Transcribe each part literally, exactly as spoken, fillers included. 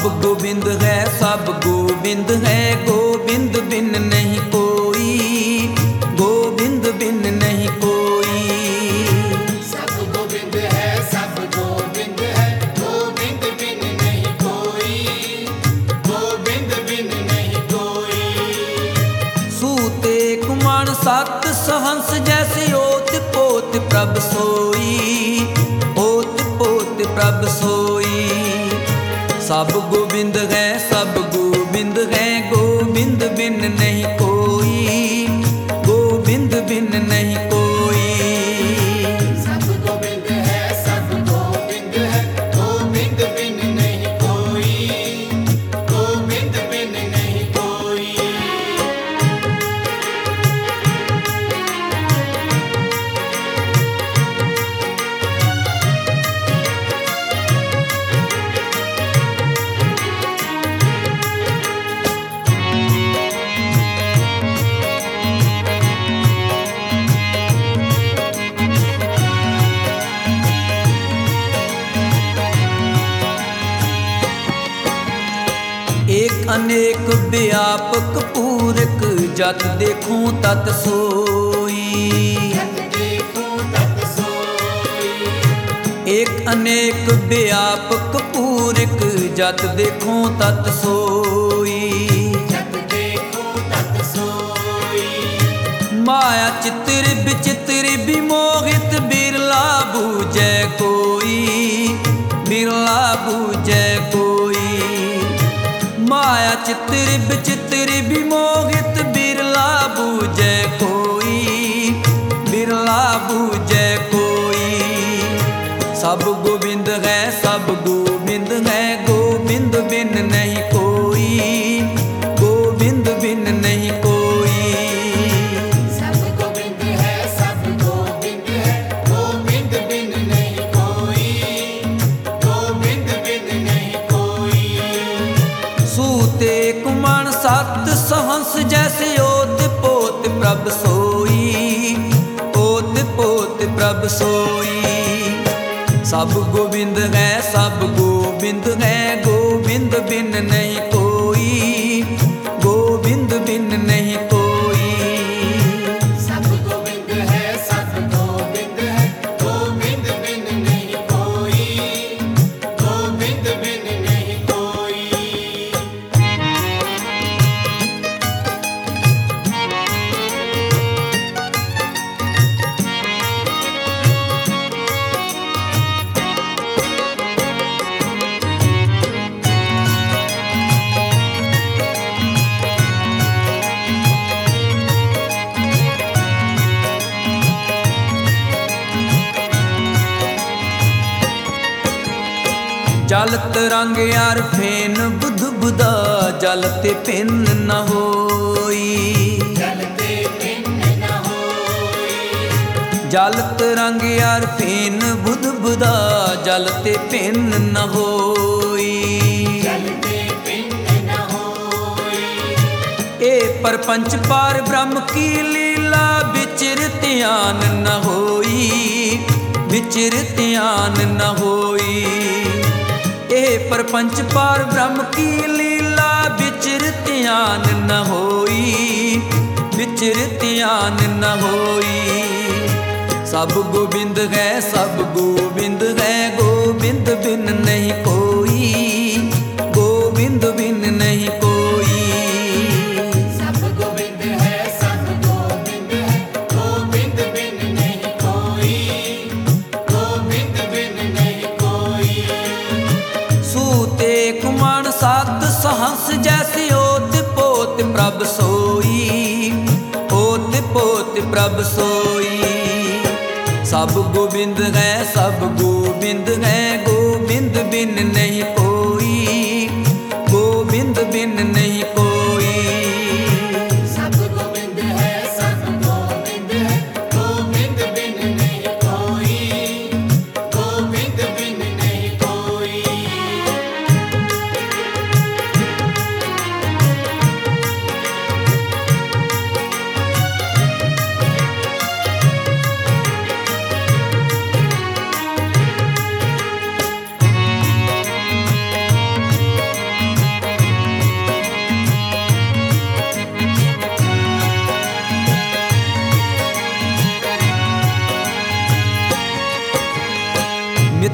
सब गोविंद है सब गोविंद है, गोविंद बिन नहीं कोई, गोविंद बिन नहीं कोई। सब गोविंद है सब गोविंद है, गोविंद बिन नहीं कोई, गोविंद बिन नहीं कोई। सूते कुमण सत सहंस जैसे ओत पोत प्रभ सोई, ओत पोत प्रभ सोई। सब गोविंद है सब गोविंद है, गोविंद बिन नहीं कोई, गोविंद बिन नहीं कोई। सब गोविंद है सब गोविंद है, गोविंद बिन नहीं कोई, गोविंद बिन नहीं कोई। एक अनेक व्यापक पूरक, जत देखूं तत सोई। जत देखूं तत सोई। एक अनेक व्यापक पूरक, जत देखूं तत सोई। जत देखूं तत सोई। माया चित्र विचित्र विमोहित, बिरला बूझे कोई, बिरला बूझे कोई। माया चित्र विचित्र विमोहित, बिरला बूझे कोई, बिरला बूझे कोई। सब गोविंद है सब गोविंद है, गोविंद बिन नहीं कोई, गोविंद बिन नहीं कोई। सब गोविंद है सब गोविंद है, गोविंद बिन नहीं कोई, गोविंद बिन नहीं कोई। सूते कुमण सत सहंस जैसे ओत पोत प्रभ सोई, ओत पोत प्रभ सोई। सब गोविंद है सब गोविंद है, गोविंद बिन नहीं कोई, गोविंद बिन नहीं कोई। सब गोविंद है सब गोविंद है, गोविंद बिन नहीं कोई, गोविंद बिन नहीं कोई। जल तरंग यार फेन बुध बुदा, जल ते पिन न होई। जल ते पिन न होई। जल तरंग यार फेन बुध बुदा, जल ते पिन न होई। जल ते पिन न होई। ए परपंच पार ब्रह्म की लीला, विचिर ध्यान न होई, विचिर ध्यान न होई। ए परपंच पार ब्रह्म की लीला, विचिर ध्यान न होई, विचिर ध्यान न होई। सब गोविंद है सब गोविंद है, गोविंद बिन नहीं कोई, गोविंद बिन नहीं कोई। सब गोविंद है सब गोविंद है, गोविंद बिन नहीं कोई, गोविंद बिन नहीं कोई। सूते कुमण सत सहंस जैसे ओत पोत प्रभ सोई, ओत पोत प्रभ सोई। सब गोविंद है सब गोविंद है, गोविंद बिन नहीं कोई, गोविंद बिन नहीं कोई। सब गोविंद है सब गोविंद है, गोविंद बिन नहीं कोई, गोविंद बिन नहीं कोई।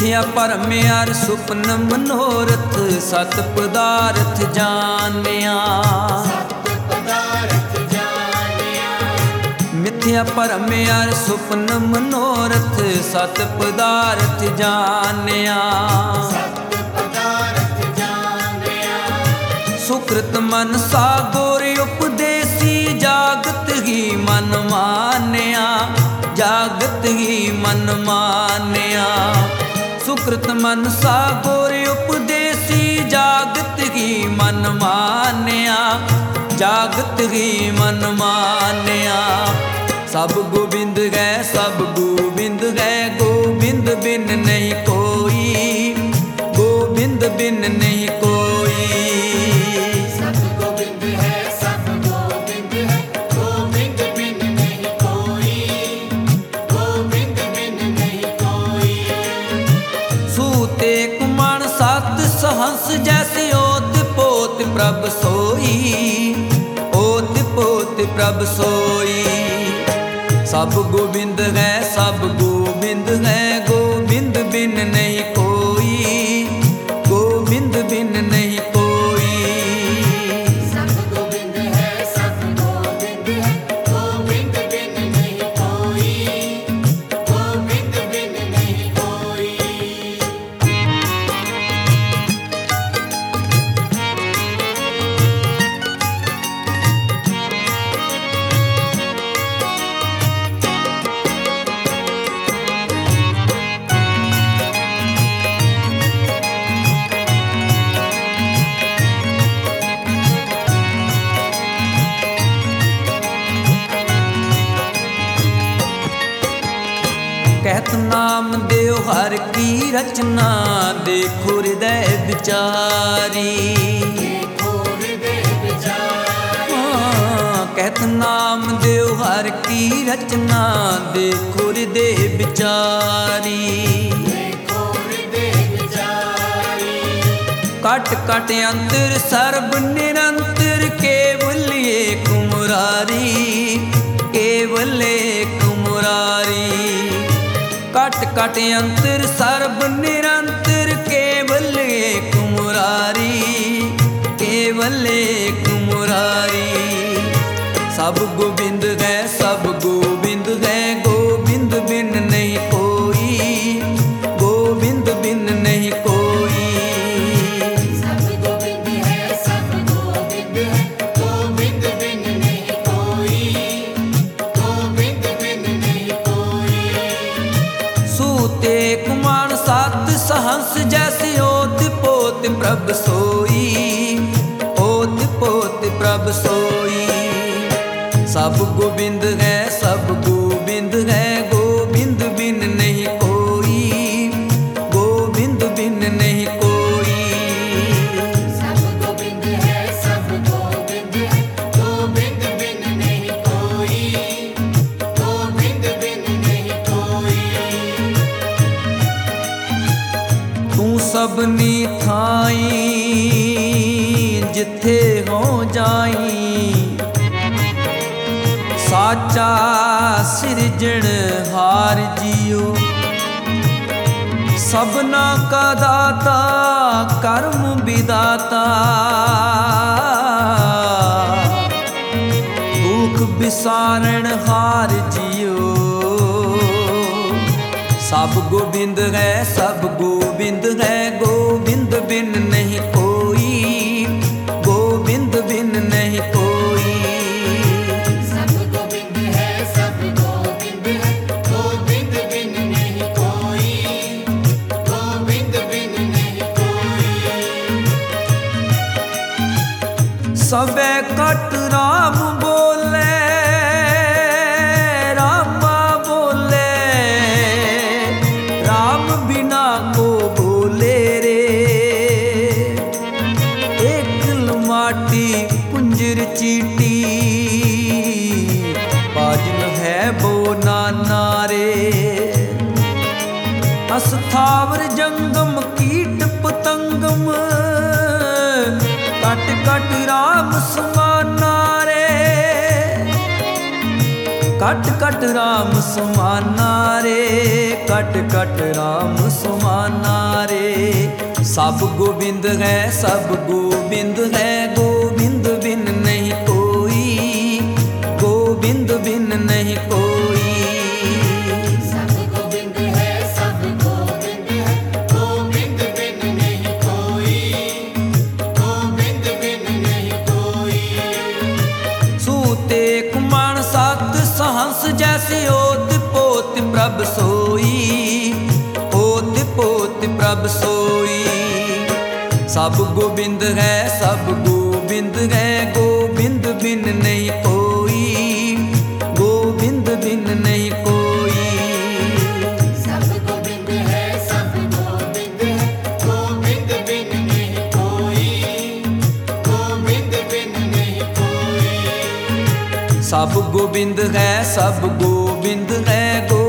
मिथ्या भरम अर सुपन मनोरथ सत पदार्थ जानिया। सत पदार्थ जानिया। मिथ्या भरम अर सुपन मनोरथ सत पदार्थ जानिया। सत पदार्थ जानिया। सुकृत मन सागोर उपदेसी जागत ही मन मानिया। जागत ही मन मानिया। सुकृत मन सागोर उपदेसी जागत ही मन मानिया। जागत ही मन मानिया। सब गोबिंद है सब गोबिंद है गोबिंद बिन नहीं कोई। गोबिंद बिन नहीं कोई। सब गोविंद है सब गोविंद है गोविंद बिन नहीं कोई। गोविंद बिन नहीं कोई। सूते कुमण सत सहंस जैसे ओत पोत प्रभ सोई। ओत पोत प्रभ सोई। सब गोविंद है सब गोविंद है गोविंद बिन नहीं कोई। गोविंद बिन नहीं कोई। सब गोविंद है सब गोविंद है गोविंद बिन नहीं कोई। गोविंद बिन नहीं कोई। कहत नाम देव हर की रचना देखो हृदय विचारी। देखो हृदय विचारी। हाँ, कहत नाम देव हर की रचना देखो हृदय विचारी। देखो हृदय विचारी। कट कट अंतर सर्ब निरंतर केवल एक मुरारी। केवल एक मुरारी। कट कट अंतर सर्ब निरंतर केवल एक मुरारी। केवल एक मुरारी। सब गोविंद है सब गोविंद है गोविंद बिन नहीं कोई। गोविंद बिन नहीं कोई। सब गोविंद है सब गोविंद है गोविंद बिन नहीं कोई। गोविंद बिन नहीं कोई। सूते कुमार सात सहंस जैसे ओत पोत प्रभ सोई। ओत पोत प्रभ सोई। सब गोविंद है सब गोविंद है गोविंद बिन नहीं कोई। गोविंद बिन नहीं कोई। सब गोविंद है सब गोविंद है गोविंद बिन नहीं कोई। गोविंद बिन नहीं कोई। तू सबनी थाई जिथे हो जाई। साचा सिरजण हार जियो। सबना का दाता कर्म विदाता। दुख विसारण हार जियो। सब गोविंद है सब गोविंद है गोविंद बिन नहीं कोई। गोविंद बिन नहीं कोई। सब गोविंद है सब गोविंद है गोविंद बिन नहीं कोई। गोविंद बिन नहीं कोई। सबे कट राम बोले रामा बोले। राम बिना को बोले रे। एक माटी कुंजर चीटी बाजन है वो नाना रे। अस्थावर जंगम कीट पतंगम कट कट राम समाना रे। कट कट राम सुमाना रे, कट कट राम सुमाना रे। सब गोविंद है सब गोविंद है, गोविंद बिन नहीं कोई, गोविंद बिन नहीं कोई। सब गोविंद है सब गोविंद है, गोविंद बिन नहीं कोई, गोविंद बिन नहीं कोई। सूते कुमार सात सहंस जैसे ओत पोत प्रभ सोई, ओत पोत प्रभ सोई। सब गोविंद है सब गोविंद है, गोविंद बिन नहीं कोई, गोविंद बिन नहीं कोई। सब गोविंद है सब गोविंद है, गोविंद बिन नहीं कोई, गोविंद बिन नहीं कोई। सब गोविंद है सब गोविंद है,